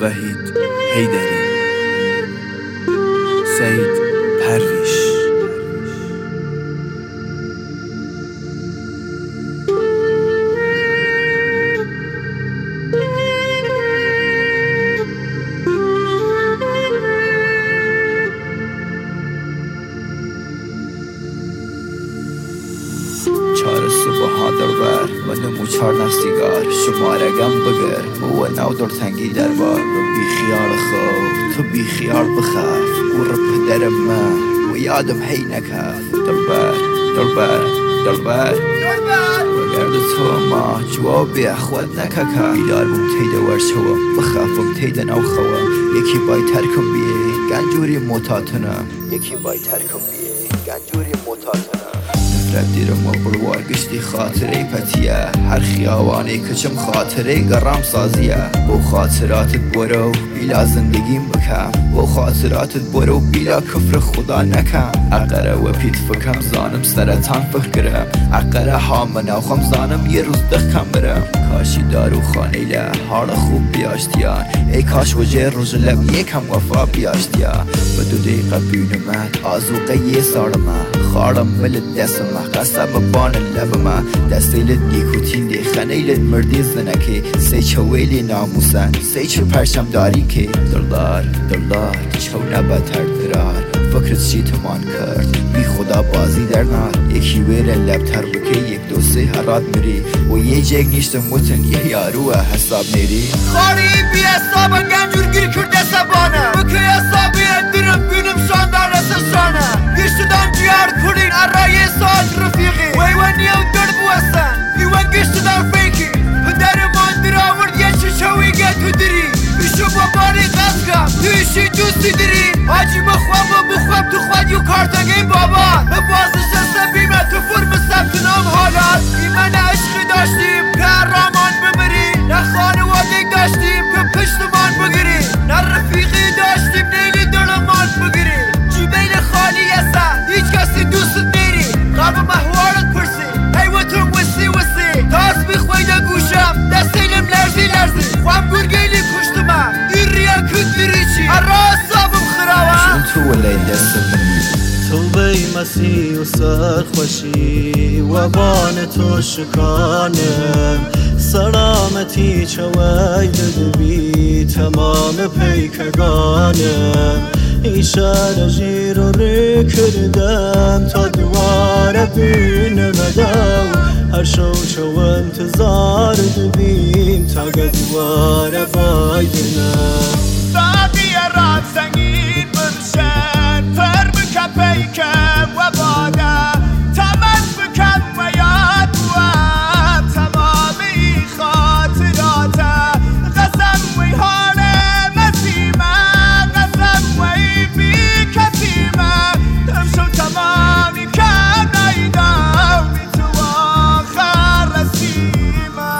وحید حیدری، سعید پرویش. چار صبح ها دربر و نمو چار نفسیگار شمارگم بگر و نو در تنگی دربار و بی خیال خوف تو بی خیال بخاف و رب پدرم من و یادم هی نکف دربر دربر دربر و گرد تو ما جوابی خود نککا بیدار بم تیده ورشوم بخافم تیده نو خوام یکی بای ترکم بیه گنجوری موتاتنم یکی بای ترکم بیه گنجوری موتاتنم دیرم و بروار گشتی خاطره پتیه هر خیاوانی کچم خاطره گرام سازیه با خاطراتت برو بیلا زندگیم بکم با خاطراتت برو بیلا کفر خدا نکم اقره و پیت فکم زانم سرطان فکرم اقره ها مناخم زانم یه روز دخکم برم کاشی دارو خانیله حال خوب بیاشتیان ای کاش وجه روز لب یکم وفا بیاشتیا به 2 دقیقه بیونمت آزوقه یه سارمه خارم ملت دستمه قسم بان لبمه دستیلت نیکوتین دی خنیلت مردی زنکی سی چویلی ناموسن سی چه پرشم داری که دلدار دلدار چو نبتر درار فکرت چی تمان کرد بی خدا بازی در نار یکی ویره لبتر بکه 1 2 3 هرات میری و یه جگ نیشت متن یه یارو حساب میری خاری بی حسابا گنجور گیری کرده سبانه بکه حسابی ادرم بینم شاندار رسشانه گشتدان جیار کنین ارای ساعت رفیقی ویوانی او درد بوستن ایوان گشتدان فیکی پدر من در آورد یه چشوی گه تو دری بیشو باباری قصگم تویشی دوستی دری حاجی بخوام و بخوام تو خواد یو کارتاگی بابا بازش هستم بیمه تو فرم ثبت نام حالات ایمن عشقی داشتیم که رامان ببری نه خانواده داشتیم که پشتمان بگیری نه رفیقی داشتیم نیلی دلمان بگیری جیبین خالی هستن هیچ کسی دوست میری قبل محوارت پرسی حیوتون وسی تاس بخوای دا گوشم دستیلم لرزی خوام گرگیلی پشتمم این ریا کد بریچی حراسابم خرابم چون تو ولی دست منی توبه مسیح و سرخوشی و بان تو شکانم سلامتی چوی دبی تمام پیکگانم ایشان جیر و ری کردم تا دواره بینمدم هر شو چو انتظار دبیم تا دواره بایدنم ساقی راد سنگین برشن پر بکن پیکم و باده تمت بکن و یاد بوام تمام ای خاطراته قسم وی حال مسیمه قسم وی بی کسیمه دمشو تمامی کم نایدم بی تو آخر رسیمه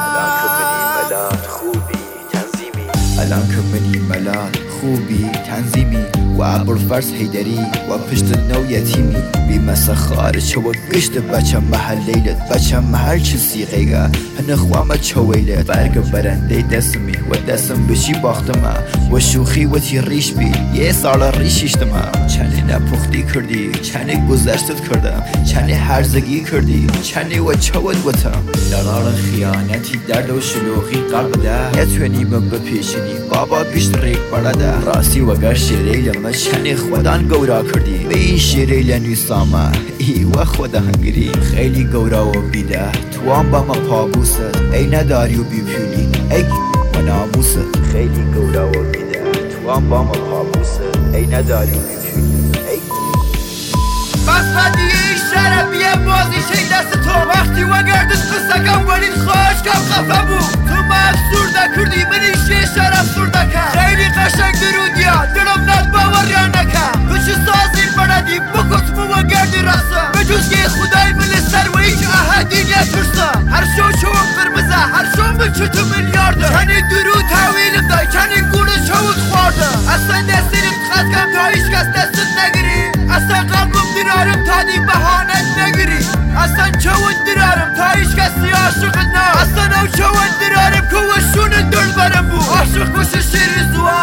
الان که منی ملال خوبی تنظیمی و ابوالفرز حیدری و پشت نو یتیمی بی مسخار چو گشت بچه محلیلت بچه محل چه سیغیگه هنه خوامه چویلت برگ برنده دستمی و دستم بشی باختمه و شوخی و تی ریش بی یه سال ریشیشتمه چنی نپختی کردی چنی گذشتت کردم چنی هرزگی کردی چنی و چود وطم دلال خیانتی درد و شلوغی قلب ده نتونی من بپیشنی بابا گشت ریک برده راستی وگر شیریلم چنی خودان گورا کردی به این شیریل نیستامه ای و خود هنگری خیلی گورا و بیده توان با ما پابوست ای نداری و بیپیلی ای و ناموست خیلی گورا و بیده توان با ما پابوست ای نداری و بیپیلی ای بس بدیه ای شرفیه بازی شی دست تو وقتی و گردش قصکم ولید خوش کم خفه بود تو ما افسورده کردی منی شی شرف سورده کن خیلی قشنگ درودیا دلم ند باور یا نکن کچی سازی بردی بکتمو و گردی رقصم بجوز که خدای مل سر و هیچ احدی نترسم هر شو چون قرمزه هر شو من چطو میلیارده کنی درود تحویلم دای کنی گونه چود خورده اصلا دستیرم خزگم تا هیچ کس دستت نگیری اصلا قلبم درارم تا دی بهانت نگیری اصلا چون درارم تا هیچ کسی عاشق نه اصلا او چون درارم که وشون دل برم بود عاشق باشه شیری زوان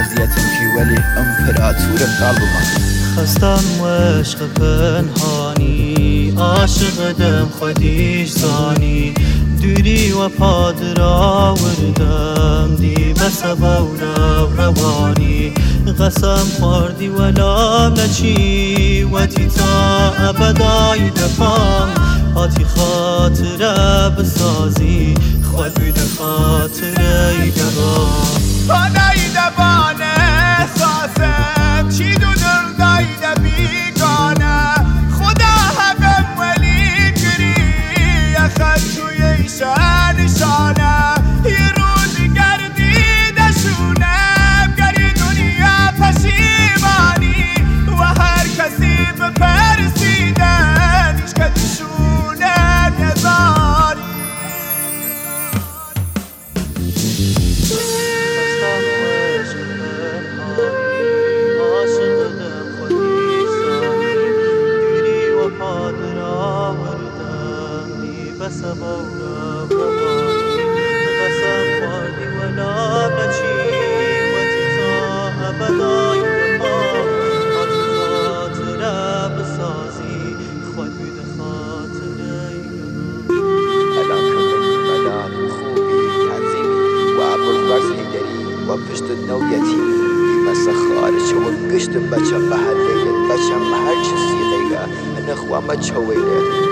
اذیتم کی ولی امپراتور قلب من خستم و عشق پنهانی عاشقدم خودیش زانی دوری و پادرا وردم دی بسبا و روانی قسم خوردی ولام نچی و تی تا ابدای دفام آتی خاطره بسازی خود بیده خاطره درام پانایی دبانه احساسم چی دو دردایی دبیگانه خدا حقم ولی گری یخد توی ایشه نشانه یه روز گردیدشونم گری دنیا پشیمانی و هر کسی بپرسیدن هیچ کدیشونه نزاری بسبا و روانی قسم خوردی ولا نچی و تی تا ابدای دفاع آتی خاطره بسازی خود بیده خاطره الان الان خوبی تنظیمی و برفرز هیدری و پشت نویتی مثل خارج و گشت بچه قهر لیلت بچه محل چه سیغیگه نخواه مچه ویله